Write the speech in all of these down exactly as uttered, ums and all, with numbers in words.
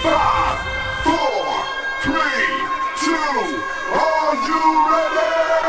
Five, four, three, two, are you ready?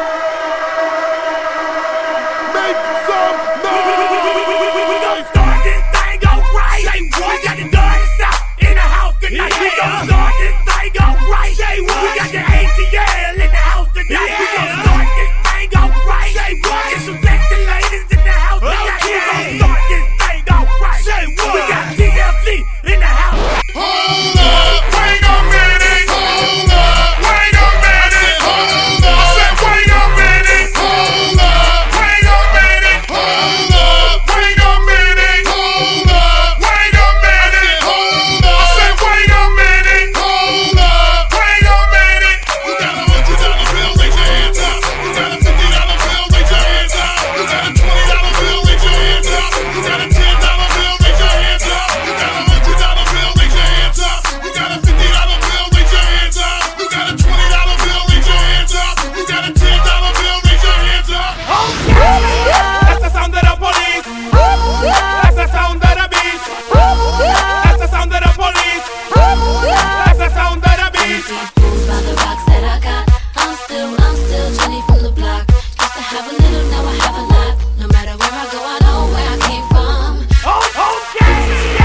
Make some noise! We gon' start this thing alright. Say what? We got the dirty stuff in the house tonight. Yeah. We gon' start this thing alright. Say what? We got the A T L in the house tonight. Yeah. We gon' start this thing alright. Say what? Get some sexy ladies in the house tonight. Okay. We gon' start this thing alright. Say what? We got T F C in the house. Hold up, wait a minute. Hold up, wait a minute. Hold up, I said wait a minute. Hold up, wait a minute. Hold up, wait a minute. Hold up, wait a minute. Hold up, I said wait a minute. Hold up, wait a minute. You got a hundred dollar bill, raise your hands up. You got a fifty dollar bill, raise your hands up. You got a twenty dollar bill, raise your hands up. You got a ten dollar bill, raise your hands up. You got a hundred dollar bill, raise your hands up. You got a fifty dollar bill, raise your hands up. You got a twenty dollar bill, raise your hands up. You got a ten dollar bill, raise your hands up. That's the sound of the police. That's the sound of the beast. That's the sound of the police. That's the sound of the beast. Fools by the rocks that I got. I'm still, I'm still Jenny from the block. Used to have a little, now I have a lot. No matter where I go, I know where I came from. Oh, okay.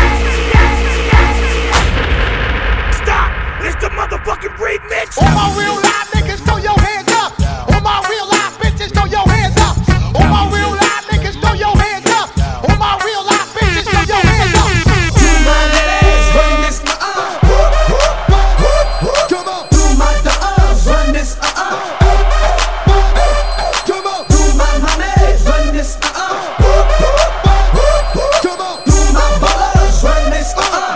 Stop. It's the motherfucking remix. All my real live niggas, throw your hands up. All my real live bitches, throw your hands up. All my real live niggas, throw your hands up. All my real live bitches, throw your hands up. Do my ladies run this uh Come on, Do my dogs run this uh come on, Do my homies run this uh come on. Do my ballers run this uh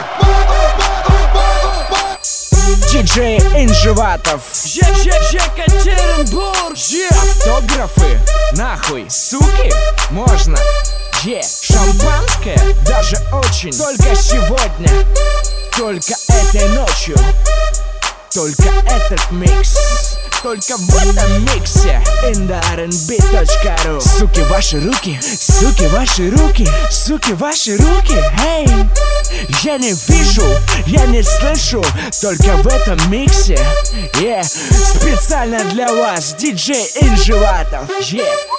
Диджей Инжеватов, Екатеринбург, автографы, нахуй, суки, можно, е, шампанское, даже очень, только сегодня, только этой ночью, только этот микс, только в этом миксе, indarnb.ru. Суки, ваши руки, суки, ваши руки, суки, ваши руки, эй! Я не вижу, я не слышу, только в этом миксе, yeah. Специально для вас, диджей Инжеватов, yeah.